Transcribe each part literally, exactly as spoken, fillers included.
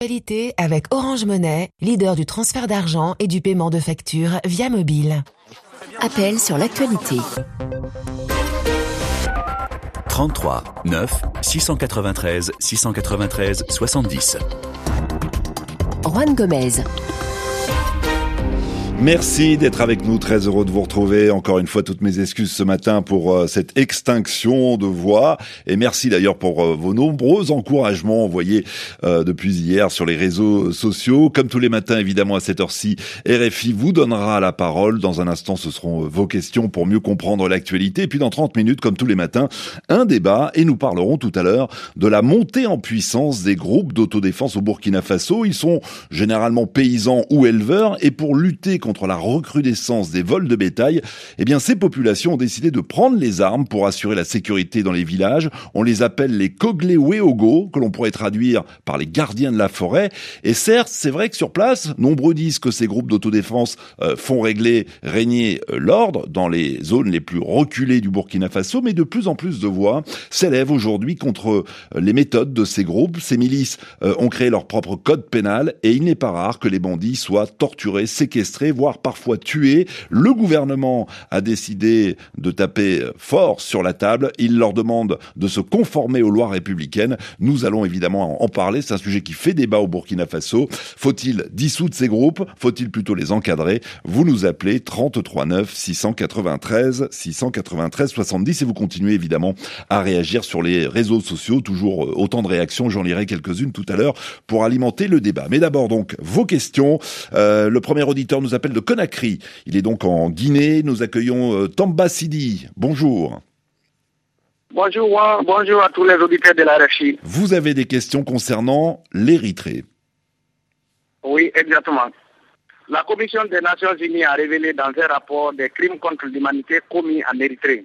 l'actualité avec Orange Money, leader du transfert d'argent et du paiement de factures via mobile. Appel sur l'actualité. trente-trois neuf six cent quatre-vingt-treize six cent quatre-vingt-treize soixante-dix. Juan Gomez. Merci d'être avec nous, très heureux de vous retrouver. Encore une fois, toutes mes excuses ce matin pour euh, cette extinction de voix. Et merci d'ailleurs pour euh, vos nombreux encouragements envoyés euh, depuis hier sur les réseaux sociaux. Comme tous les matins, évidemment, à cette heure-ci, R F I vous donnera la parole. Dans un instant, ce seront euh, vos questions pour mieux comprendre l'actualité. Et puis dans trente minutes, comme tous les matins, un débat. Et nous parlerons tout à l'heure de la montée en puissance des groupes d'autodéfense au Burkina Faso. Ils sont généralement paysans ou éleveurs. Et pour lutter contre la recrudescence des vols de bétail, eh bien, ces populations ont décidé de prendre les armes pour assurer la sécurité dans les villages. On les appelle les Kogleweogo, que l'on pourrait traduire par les gardiens de la forêt. Et certes, c'est vrai que sur place, nombreux disent que ces groupes d'autodéfense euh, font régler, régner euh, l'ordre dans les zones les plus reculées du Burkina Faso, mais de plus en plus de voix s'élèvent aujourd'hui contre euh, les méthodes de ces groupes. Ces milices euh, ont créé leur propre code pénal et il n'est pas rare que les bandits soient torturés, séquestrés, voire parfois tués. Le gouvernement a décidé de taper fort sur la table. Il leur demande de se conformer aux lois républicaines. Nous allons évidemment en parler. C'est un sujet qui fait débat au Burkina Faso. Faut-il dissoudre ces groupes? Faut-il plutôt les encadrer? Vous nous appelez trente-trois neuf six cent quatre-vingt-treize six cent quatre-vingt-treize soixante-dix et vous continuez évidemment à réagir sur les réseaux sociaux. Toujours autant de réactions. J'en lirai quelques-unes tout à l'heure pour alimenter le débat. Mais d'abord donc vos questions. Euh, le premier auditeur nous appelle de Conakry. Il est donc en Guinée. Nous accueillons euh, Tamba Sidi. Bonjour. Bonjour, bonjour à tous les auditeurs de la R F I. Vous avez des questions concernant l'Érythrée. Oui, exactement. La Commission des Nations Unies a révélé dans un rapport des crimes contre l'humanité commis en Érythrée.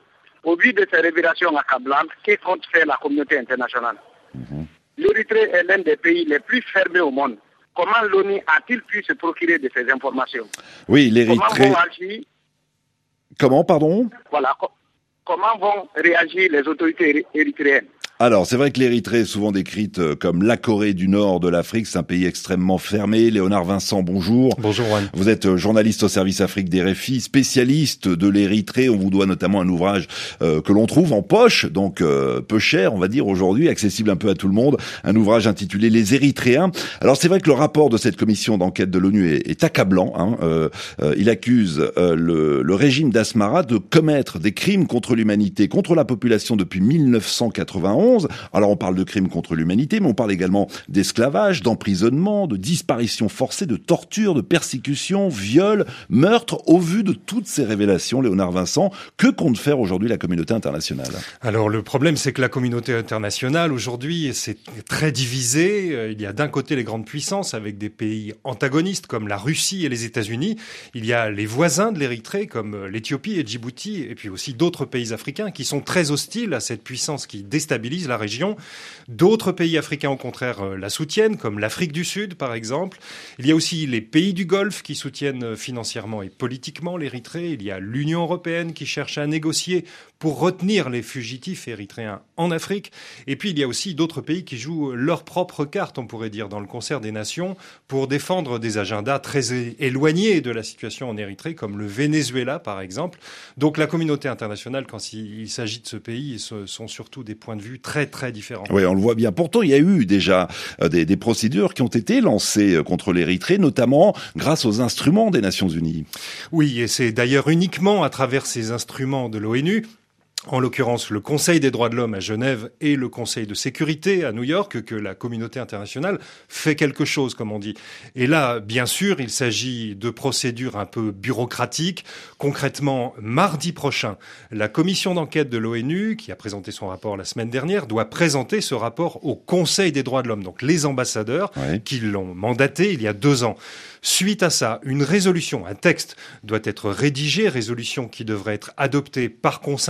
Au vu de ces révélations accablantes, que compte faire la communauté internationale? Mm-hmm. L'Érythrée est l'un des pays les plus fermés au monde. Comment l'ONU a-t-il pu se procurer de ces informations? Oui, l'Érythrée... Comment vont agir... Comment, pardon? Voilà. Comment vont réagir les autorités érythréennes? Alors, c'est vrai que l'Érythrée est souvent décrite comme la Corée du Nord de l'Afrique. C'est un pays extrêmement fermé. Léonard Vincent, bonjour. Bonjour, Juan. Vous êtes journaliste au service Afrique d'R F I, spécialiste de l'Érythrée. On vous doit notamment un ouvrage euh, que l'on trouve en poche, donc euh, peu cher, on va dire aujourd'hui, accessible un peu à tout le monde. Un ouvrage intitulé Les Érythréens. Alors, c'est vrai que le rapport de cette commission d'enquête de l'ONU est, est accablant. Hein. Euh, euh, il accuse euh, le, le régime d'Asmara de commettre des crimes contre l'humanité, contre la population depuis mille neuf cent quatre-vingt-onze. Alors on parle de crimes contre l'humanité, mais on parle également d'esclavage, d'emprisonnement, de disparition forcée, de torture, de persécution, viol, meurtre. Au vu de toutes ces révélations, Léonard Vincent, que compte faire aujourd'hui la communauté internationale? Alors le problème, c'est que la communauté internationale aujourd'hui, c'est très divisé. Il y a d'un côté les grandes puissances avec des pays antagonistes comme la Russie et les États-Unis. Il y a les voisins de l'Érythrée comme l'Éthiopie et Djibouti, et puis aussi d'autres pays africains qui sont très hostiles à cette puissance qui déstabilise la région. D'autres pays africains, au contraire, la soutiennent, comme l'Afrique du Sud, par exemple. Il y a aussi les pays du Golfe qui soutiennent financièrement et politiquement l'Érythrée. Il y a l'Union européenne qui cherche à négocier pour retenir les fugitifs érythréens en Afrique. Et puis, il y a aussi d'autres pays qui jouent leur propre carte, on pourrait dire, dans le concert des nations, pour défendre des agendas très éloignés de la situation en Érythrée, comme le Venezuela, par exemple. Donc, la communauté internationale, quand il s'agit de ce pays, ce sont surtout des points de vue très, très différents. Oui, on le voit bien. Pourtant, il y a eu déjà des, des procédures qui ont été lancées contre l'Érythrée, notamment grâce aux instruments des Nations Unies. Oui, et c'est d'ailleurs uniquement à travers ces instruments de l'ONU, en l'occurrence le Conseil des droits de l'homme à Genève et le Conseil de sécurité à New York, que la communauté internationale fait quelque chose, comme on dit. Et là, bien sûr, il s'agit de procédures un peu bureaucratiques. Concrètement, mardi prochain, la commission d'enquête de l'ONU, qui a présenté son rapport la semaine dernière, doit présenter ce rapport au Conseil des droits de l'homme, donc les ambassadeurs ouais. qui l'ont mandaté il y a deux ans. Suite à ça, une résolution, un texte doit être rédigé, résolution qui devrait être adoptée par consensus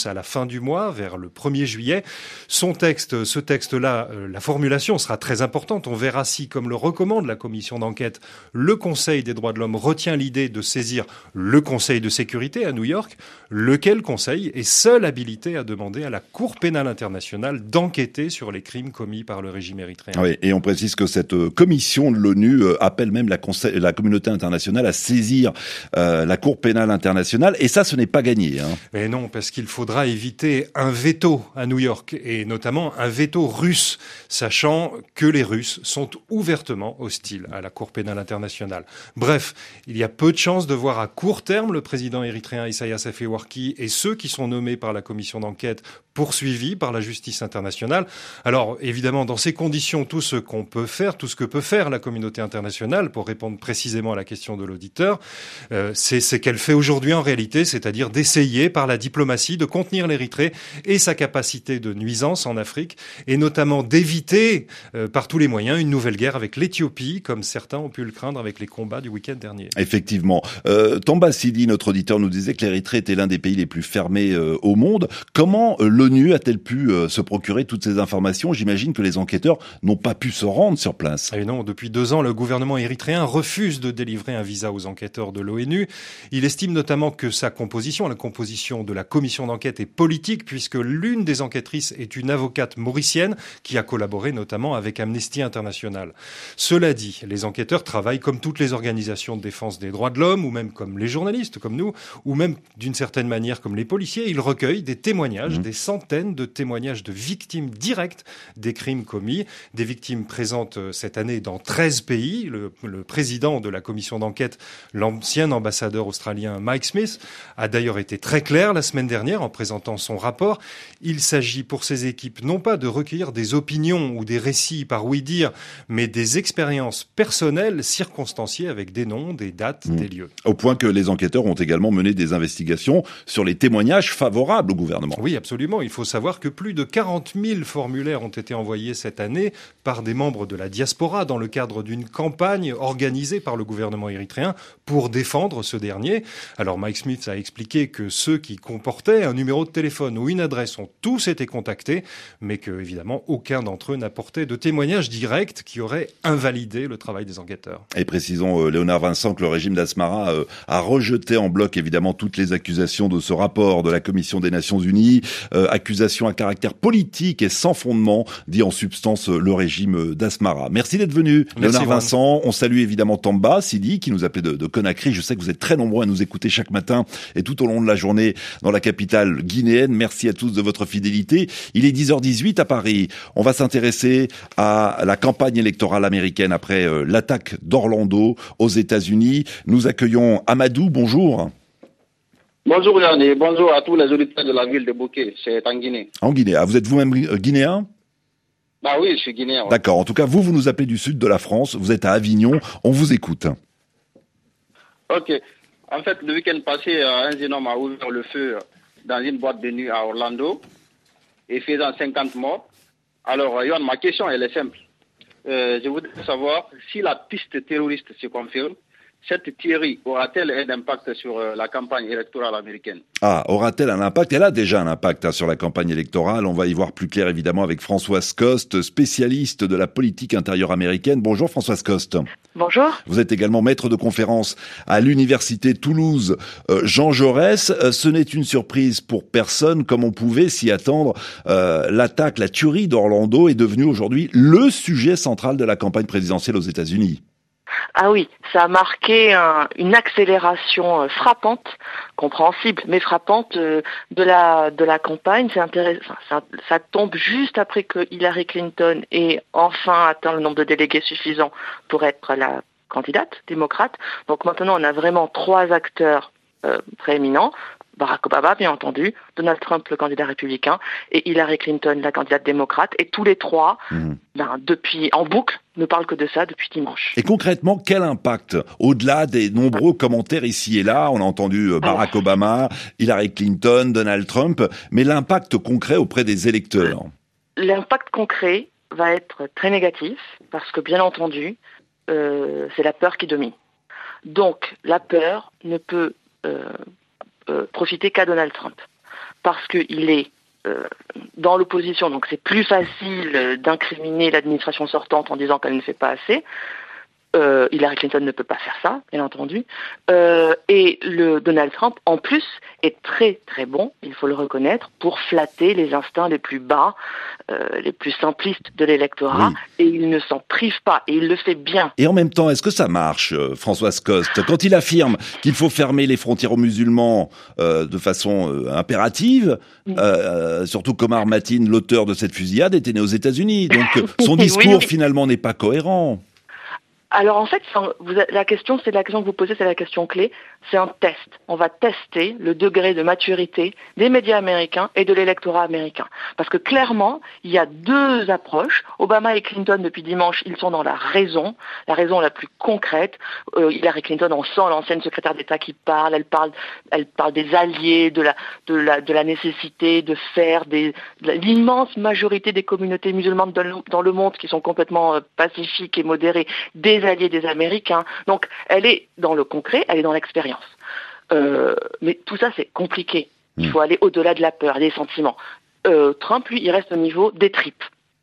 à la fin du mois, vers le premier juillet. Son texte, ce texte-là, euh, la formulation sera très importante. On verra si, comme le recommande la commission d'enquête, le Conseil des droits de l'homme retient l'idée de saisir le Conseil de sécurité à New York, lequel conseil est seul habilité à demander à la Cour pénale internationale d'enquêter sur les crimes commis par le régime érythréen. Oui, et on précise que cette commission de l'ONU appelle même la, conseil, la communauté internationale à saisir euh, la Cour pénale internationale, et ça, ce n'est pas gagné. Hein. Mais non, parce qu'il faudra éviter un veto à New York, et notamment un veto russe, sachant que les Russes sont ouvertement hostiles à la Cour pénale internationale. Bref, il y a peu de chances de voir à court terme le président érythréen Isaias Afewerki et ceux qui sont nommés par la commission d'enquête poursuivis par la justice internationale. Alors, évidemment, dans ces conditions, tout ce qu'on peut faire, tout ce que peut faire la communauté internationale, pour répondre précisément à la question de l'auditeur, euh, c'est ce qu'elle fait aujourd'hui en réalité, c'est-à-dire d'essayer par la diplomatie de contenir l'Érythrée et sa capacité de nuisance en Afrique, et notamment d'éviter euh, par tous les moyens une nouvelle guerre avec l'Éthiopie, comme certains ont pu le craindre avec les combats du week-end dernier. Effectivement. Euh, Tamba Sidi, notre auditeur, nous disait que l'Érythrée était l'un des pays les plus fermés euh, au monde. Comment euh, l'ONU a-t-elle pu euh, se procurer toutes ces informations? J'imagine que les enquêteurs n'ont pas pu se rendre sur place. Et non, depuis deux ans, le gouvernement érythréen refuse de délivrer un visa aux enquêteurs de l'ONU. Il estime notamment que sa composition, la composition de la commission d'enquête est politique, puisque l'une des enquêtrices est une avocate mauricienne qui a collaboré notamment avec Amnesty International. Cela dit, les enquêteurs travaillent comme toutes les organisations de défense des droits de l'homme, ou même comme les journalistes, comme nous, ou même d'une certaine manière comme les policiers. Ils recueillent des témoignages, mmh. des centaines de témoignages de victimes directes des crimes commis, des victimes présentes cette année dans treize pays. Le, le président de la commission d'enquête, l'ancien ambassadeur australien Mike Smith, a d'ailleurs été très clair la semaine dernière en présentant son rapport. Il s'agit pour ces équipes non pas de recueillir des opinions ou des récits par ouï-dire, mais des expériences personnelles circonstanciées avec des noms, des dates, mmh. des lieux. Au point que les enquêteurs ont également mené des investigations sur les témoignages favorables au gouvernement. Oui, absolument. Il faut savoir que plus de quarante mille formulaires ont été envoyés cette année par des membres de la diaspora dans le cadre d'une campagne organisée par le gouvernement érythréen pour défendre ce dernier. Alors Mike Smith a expliqué que ceux qui comportaient un numéro de téléphone ou une adresse ont tous été contactés, mais que évidemment aucun d'entre eux n'apportait de témoignage direct qui aurait invalidé le travail des enquêteurs. Et précisons, euh, Léonard Vincent, que le régime d'Asmara euh, a rejeté en bloc évidemment toutes les accusations de ce rapport de la Commission des Nations Unies, euh, accusations à caractère politique et sans fondement, dit en substance euh, le régime d'Asmara. Merci d'être venu, Merci Léonard Juan. Vincent. On salue évidemment Tamba Sidi, qui nous appelait de, de Conakry. Je sais que vous êtes très nombreux à nous écouter chaque matin et tout au long de la journée dans la capitale guinéenne. Merci à tous de votre fidélité. Il est dix heures dix-huit à Paris. On va s'intéresser à la campagne électorale américaine après euh, l'attaque d'Orlando aux États-Unis. Nous accueillons Amadou. Bonjour. Bonjour Yann et bonjour à tous les auditeurs de la ville de Bouquet, c'est en Guinée. En Guinée. Ah, vous êtes vous-même guinéen ? Bah oui, je suis guinéen. Ouais. D'accord. En tout cas, vous, vous nous appelez du sud de la France. Vous êtes à Avignon. On vous écoute. Ok. En fait, le week-end passé, un jeune homme a ouvert le feu dans une boîte de nuit à Orlando et faisant cinquante morts. Alors, Yann, ma question, elle est simple. Euh, je voudrais savoir si la piste terroriste se confirme, cette théorie aura-t-elle un impact sur euh, la campagne électorale américaine ? Ah, aura-t-elle un impact ? Elle a déjà un impact hein, sur la campagne électorale. On va y voir plus clair évidemment avec Françoise Coste, spécialiste de la politique intérieure américaine. Bonjour Françoise Coste. Bonjour. Vous êtes également maître de conférence à l'université Toulouse euh, Jean Jaurès. Euh, ce n'est une surprise pour personne, comme on pouvait s'y attendre. Euh, l'attaque, la tuerie d'Orlando est devenue aujourd'hui le sujet central de la campagne présidentielle aux États-Unis. Ah oui, ça a marqué un, une accélération euh, frappante, compréhensible, mais frappante euh, de la de la campagne. C'est intéressant. Ça, ça tombe juste après que Hillary Clinton ait enfin atteint le nombre de délégués suffisant pour être la candidate démocrate. Donc maintenant, on a vraiment trois acteurs euh, prééminents. Barack Obama, bien entendu, Donald Trump, le candidat républicain, et Hillary Clinton, la candidate démocrate. Et tous les trois, mmh. ben, depuis, en boucle, ne parlent que de ça depuis dimanche. Et concrètement, quel impact ? Au-delà des nombreux commentaires ici et là, on a entendu Barack Alors, Obama, Hillary Clinton, Donald Trump, mais l'impact concret auprès des électeurs ? L'impact concret va être très négatif, parce que, bien entendu, euh, c'est la peur qui domine. Donc, la peur ne peut... Euh, Euh, profiter qu'à Donald Trump. parce qu'il est euh, dans l'opposition, donc c'est plus facile d'incriminer l'administration sortante en disant qu'elle ne fait pas assez. Euh, Hillary Clinton ne peut pas faire ça, bien entendu. Euh, et le Donald Trump, en plus, est très très bon, il faut le reconnaître, pour flatter les instincts les plus bas, euh, les plus simplistes de l'électorat, oui. Et il ne s'en prive pas, et il le fait bien. Et en même temps, est-ce que ça marche, euh, Françoise Coste, quand il affirme qu'il faut fermer les frontières aux musulmans euh, de façon euh, impérative, mm. euh, surtout qu'Omar Mateen, l'auteur de cette fusillade, était né aux États-Unis, donc son discours oui, oui. finalement n'est pas cohérent. Alors en fait, vous, la question, c'est la question que vous posez, c'est la question clé. C'est un test. On va tester le degré de maturité des médias américains et de l'électorat américain. Parce que clairement, il y a deux approches. Obama et Clinton, depuis dimanche, ils sont dans la raison, la raison la plus concrète. Euh, Hillary Clinton, on sent l'ancienne secrétaire d'État qui parle. Elle parle, elle parle des alliés, de la, de la, de la nécessité de faire des, de l'immense majorité des communautés musulmanes dans le, dans le monde qui sont complètement euh, pacifiques et modérées, des alliés des Américains. Donc, elle est dans le concret, elle est dans l'expérience. Euh, mais tout ça, c'est compliqué. Il faut aller au-delà de la peur, des sentiments. Euh, Trump, lui, il reste au niveau des tripes.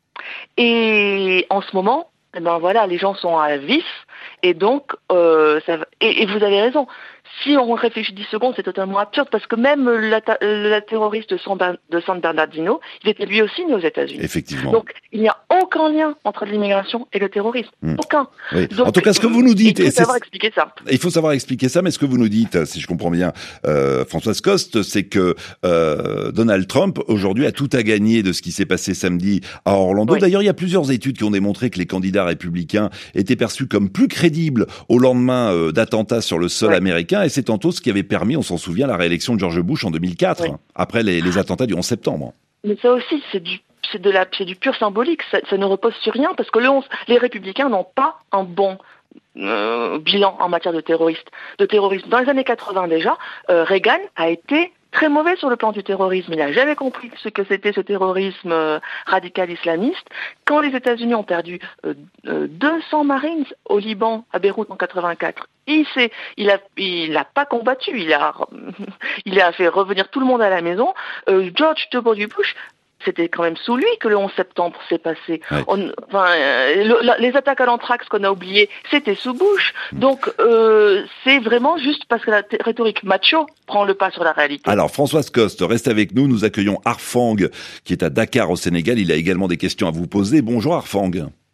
Et en ce moment, eh ben voilà, les gens sont à vif, et donc, euh, ça va... et, et vous avez raison. Si on réfléchit dix secondes, c'est totalement absurde, parce que même la, la terroriste de San Bernardino, il était lui aussi né aux États-Unis. Effectivement. Donc, il n'y a aucun lien entre l'immigration et le terrorisme. Mmh. Aucun. Oui. Donc, en tout cas, ce que vous nous dites... Il faut savoir expliquer ça. Il faut savoir expliquer ça, mais ce que vous nous dites, si je comprends bien, euh, Françoise Coste, c'est que euh, Donald Trump, aujourd'hui, a tout à gagner de ce qui s'est passé samedi à Orlando. Oui. D'ailleurs, il y a plusieurs études qui ont démontré que les candidats républicains étaient perçus comme plus crédibles au lendemain euh, d'attentats sur le sol oui. américain. Et c'est tantôt ce qui avait permis, on s'en souvient, la réélection de George Bush en deux mille quatre, oui. après les, les attentats du onze septembre. Mais ça aussi, c'est du, c'est de la, c'est du pur symbolique. Ça, ça ne repose sur rien, parce que le onze, les républicains n'ont pas un bon euh, bilan en matière de terroriste, de terrorisme. Dans les années quatre-vingts déjà, euh, Reagan a été très mauvais sur le plan du terrorisme. Il n'a jamais compris ce que c'était ce terrorisme euh, radical islamiste. Quand les États-Unis ont perdu euh, euh, deux cents Marines au Liban, à Beyrouth en quatre-vingt-quatre, il s'est, il a, il a pas combattu. Il a, il a fait revenir tout le monde à la maison. Euh, George W. Bush, c'était quand même sous lui que le onze septembre s'est passé. Ouais. On, enfin, euh, le, les attaques à l'anthrax qu'on a oubliées, c'était sous Bush. Donc, euh, c'est vraiment juste parce que la t- rhétorique macho prend le pas sur la réalité. Alors, Françoise Coste, reste avec nous. Nous accueillons Arfang, qui est à Dakar, au Sénégal. Il a également des questions à vous poser. Bonjour, Arfang.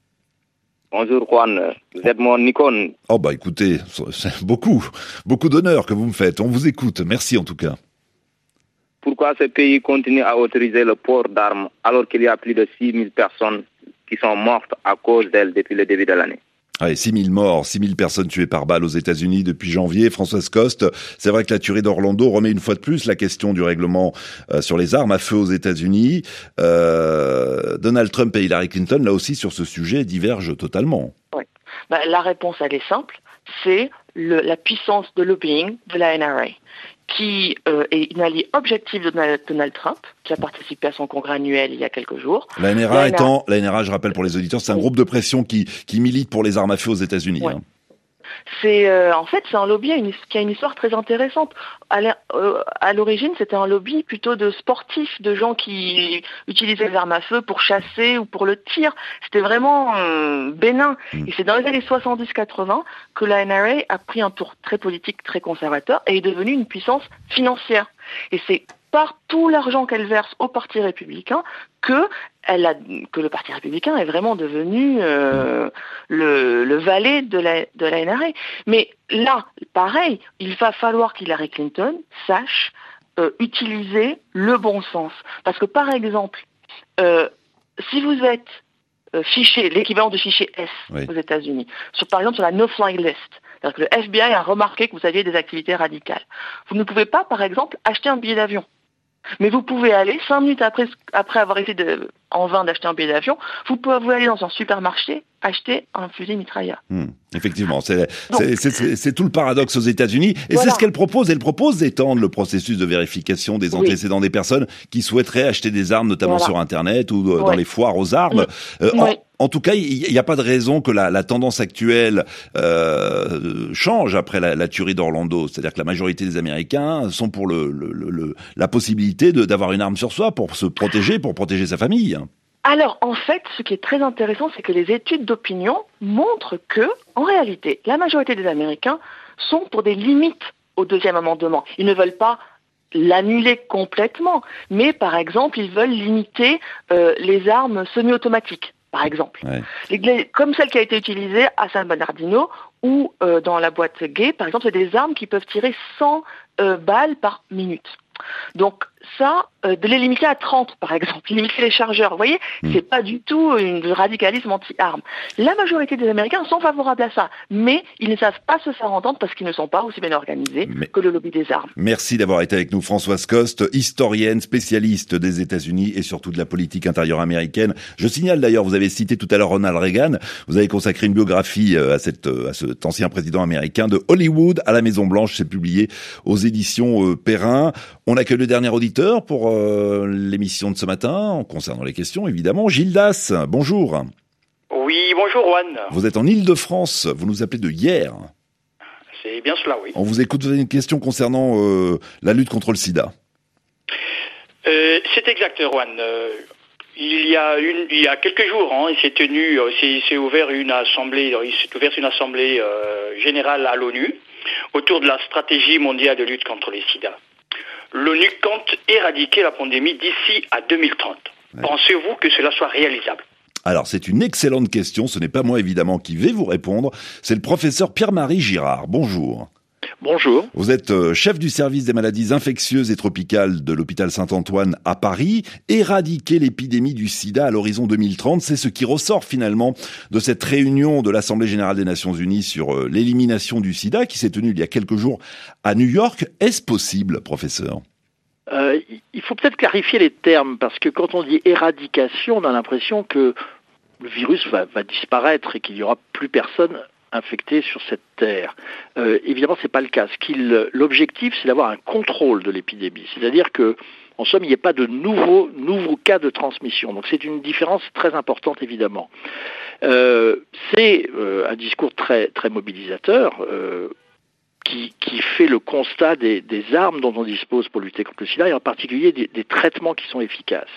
Bonjour, Juan. Vous êtes mon icône. Oh, bah, écoutez, c'est beaucoup, beaucoup d'honneur que vous me faites. On vous écoute. Merci, en tout cas. Pourquoi ce pays continue à autoriser le port d'armes alors qu'il y a plus de six mille personnes qui sont mortes à cause d'elles depuis le début de l'année? Ouais, six mille morts, six mille personnes tuées par balle aux États-Unis depuis janvier. Françoise Coste, c'est vrai que la tuerie d'Orlando remet une fois de plus la question du règlement euh, sur les armes à feu aux États-Unis. Euh, Donald Trump et Hillary Clinton, là aussi, sur ce sujet, divergent totalement. Oui. Bah, la réponse, elle est simple. C'est le, la puissance de lobbying de la N R A, qui euh, est une alliée objective de Donald, Donald Trump, qui a participé à son congrès annuel il y a quelques jours. La N R A, la N R A étant, la N R A, je rappelle pour les auditeurs, c'est un oui. groupe de pression qui, qui milite pour les armes à feu aux États-Unis. Oui. Hein. C'est euh, en fait c'est un lobby une, qui a une histoire très intéressante. À, euh, à l'origine, c'était un lobby plutôt de sportifs, de gens qui utilisaient les armes à feu pour chasser ou pour le tir. C'était vraiment euh, bénin. Mmh. Et c'est dans les années soixante-dix quatre-vingts que la N R A a pris un tour très politique, très conservateur et est devenue une puissance financière. Et c'est par tout l'argent qu'elle verse au Parti républicain que elle a, que le Parti républicain est vraiment devenu euh, le, le valet de la, de la N R A. Mais là, pareil, il va falloir qu'Hillary Clinton sache euh, utiliser le bon sens. Parce que par exemple, euh, si vous êtes euh, fiché, l'équivalent de fichier S oui. aux États-Unis, sur, par exemple sur la no-fly list, c'est-à-dire que le F B I a remarqué que vous aviez des activités radicales, vous ne pouvez pas, par exemple, acheter un billet d'avion. Mais vous pouvez aller, cinq minutes après, après avoir essayé de, en vain d'acheter un billet d'avion, vous pouvez aller dans un supermarché acheter un fusil mitrailleur. Mmh, effectivement, c'est, Donc, c'est, c'est, c'est, c'est tout le paradoxe aux États-Unis. Et voilà. C'est ce qu'elle propose. Elle propose d'étendre le processus de vérification des antécédents oui. des personnes qui souhaiteraient acheter des armes, notamment voilà. sur Internet ou ouais. dans les foires aux armes. Mmh. Euh, ouais. En tout cas, il n'y a pas de raison que la, la tendance actuelle euh, change après la, la tuerie d'Orlando. C'est-à-dire que la majorité des Américains sont pour le, le, le, la possibilité de, d'avoir une arme sur soi pour se protéger, pour protéger sa famille. Alors, en fait, ce qui est très intéressant, c'est que les études d'opinion montrent que, en réalité, la majorité des Américains sont pour des limites au deuxième amendement. Ils ne veulent pas l'annuler complètement, mais par exemple, ils veulent limiter euh, les armes semi-automatiques, par exemple. Ouais. Les, comme celle qui a été utilisée à San Bernardino ou euh, dans la boîte gay, par exemple, c'est des armes qui peuvent tirer cent euh, balles par minute. Donc ça, euh, de les limiter à trente par exemple, limiter les chargeurs, vous voyez, mmh. c'est pas du tout un radicalisme anti-armes. La majorité des Américains sont favorables à ça, mais ils ne savent pas se faire entendre parce qu'ils ne sont pas aussi bien organisés mais... que le lobby des armes. Merci d'avoir été avec nous, Françoise Coste, historienne, spécialiste des États-Unis et surtout de la politique intérieure américaine. Je signale d'ailleurs, vous avez cité tout à l'heure Ronald Reagan, vous avez consacré une biographie à, cette, à cet ancien président américain de Hollywood à la Maison-Blanche, c'est publié aux éditions euh, Perrin. On accueille le dernier auditeur pour euh, l'émission de ce matin, concernant les questions, évidemment. Gildas, bonjour. Oui, bonjour, Juan. Vous êtes en Île-de-France, vous nous appelez de hier. C'est bien cela, oui. On vous écoute, vous avez une question concernant euh, la lutte contre le sida. Euh, c'est exact, Juan. Euh, il y a une, il y a quelques jours, hein, il s'est tenu, c'est, c'est ouvert une assemblée, il s'est ouvert une assemblée euh, générale à l'ONU autour de la stratégie mondiale de lutte contre les sida. L'ONU compte éradiquer la pandémie d'ici à deux mille trente. Ouais. Pensez-vous que cela soit réalisable ? Alors, c'est une excellente question. Ce n'est pas moi, évidemment, qui vais vous répondre. C'est le professeur Pierre-Marie Girard. Bonjour. Bonjour. Vous êtes chef du service des maladies infectieuses et tropicales de l'hôpital Saint-Antoine à Paris. Éradiquer l'épidémie du sida à l'horizon deux mille trente, c'est ce qui ressort finalement de cette réunion de l'Assemblée générale des Nations unies sur l'élimination du sida qui s'est tenue il y a quelques jours à New York. Est-ce possible, professeur ? Euh, il faut peut-être clarifier les termes, parce que quand on dit éradication, on a l'impression que le virus va, va disparaître et qu'il n'y aura plus personne infecté sur cette terre. Euh, évidemment, c'est pas le cas. Ce qu'il, l'objectif, c'est d'avoir un contrôle de l'épidémie. C'est-à-dire que, en somme, il n'y ait pas de nouveaux, nouveaux cas de transmission. Donc c'est une différence très importante, évidemment. Euh, c'est euh, un discours très, très mobilisateur, euh, Qui, qui fait le constat des, des armes dont on dispose pour lutter contre le sida, et en particulier des, des traitements qui sont efficaces.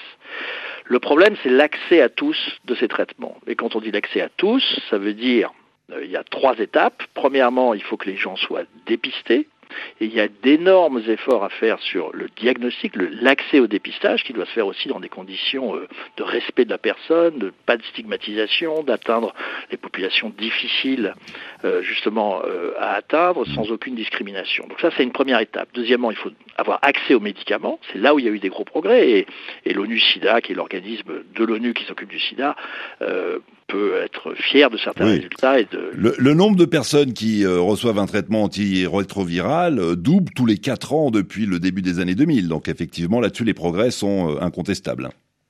Le problème, c'est l'accès à tous de ces traitements. Et quand on dit l'accès à tous, ça veut dire euh, il y a trois étapes. Premièrement, il faut que les gens soient dépistés. Et il y a d'énormes efforts à faire sur le diagnostic, le, l'accès au dépistage, qui doit se faire aussi dans des conditions euh, de respect de la personne, de pas de stigmatisation, d'atteindre les populations difficiles euh, justement euh, à atteindre sans aucune discrimination. Donc ça, c'est une première étape. Deuxièmement, il faut avoir accès aux médicaments. C'est là où il y a eu des gros progrès. Et, et l'ONU-SIDA, qui est l'organisme de l'ONU qui s'occupe du sida, euh, peut être fier de certains oui. résultats. Et de... le, le nombre de personnes qui euh, reçoivent un traitement antirétroviral euh, double tous les quatre ans depuis le début des années deux mille. Donc effectivement, là-dessus, les progrès sont euh, incontestables.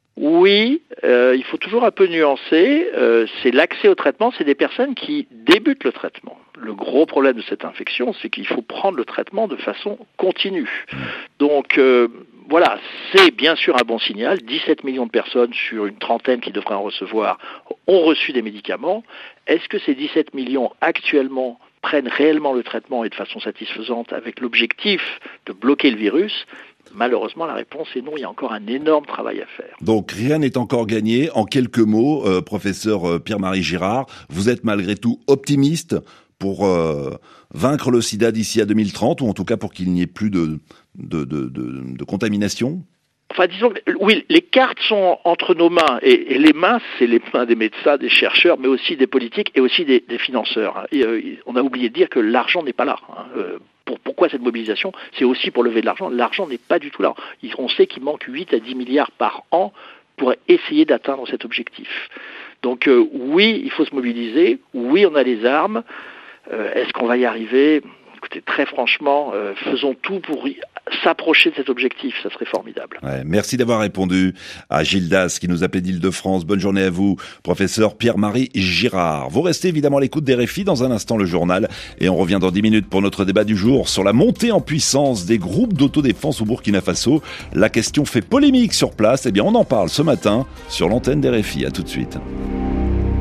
Oui, euh, il faut toujours un peu nuancer. Euh, c'est l'accès au traitement, c'est des personnes qui débutent le traitement. Le gros problème de cette infection, c'est qu'il faut prendre le traitement de façon continue. Donc euh, voilà, c'est bien sûr un bon signal. dix-sept millions de personnes sur une trentaine qui devraient en recevoir ont reçu des médicaments. Est-ce que ces dix-sept millions actuellement prennent réellement le traitement et de façon satisfaisante avec l'objectif de bloquer le virus ? Malheureusement, la réponse est non, il y a encore un énorme travail à faire. Donc rien n'est encore gagné. En quelques mots, euh, professeur euh, Pierre-Marie Girard, vous êtes malgré tout optimiste pour euh, vaincre le sida d'ici à deux mille trente, ou en tout cas pour qu'il n'y ait plus de, de, de, de, de contamination ? Enfin, disons, oui, les cartes sont entre nos mains, et, et les mains, c'est les mains des médecins, des chercheurs, mais aussi des politiques et aussi des, des financeurs. Et, euh, on a oublié de dire que l'argent n'est pas là. Hein. Euh, pour, pourquoi cette mobilisation ? C'est aussi pour lever de l'argent. L'argent n'est pas du tout là. On sait qu'il manque huit à dix milliards par an pour essayer d'atteindre cet objectif. Donc euh, oui, il faut se mobiliser. Oui, on a les armes. Euh, est-ce qu'on va y arriver ? Écoutez, très franchement, euh, faisons tout pour y s'approcher de cet objectif, ça serait formidable. Ouais, merci d'avoir répondu à Gildas qui nous appelait d'Île-de-France. Bonne journée à vous, professeur Pierre-Marie Girard. Vous restez évidemment à l'écoute des R F I, dans un instant le journal, et on revient dans dix minutes pour notre débat du jour sur la montée en puissance des groupes d'autodéfense au Burkina Faso. La question fait polémique sur place, eh bien on en parle ce matin sur l'antenne des R F I. À tout de suite.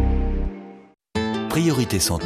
Priorité Santé.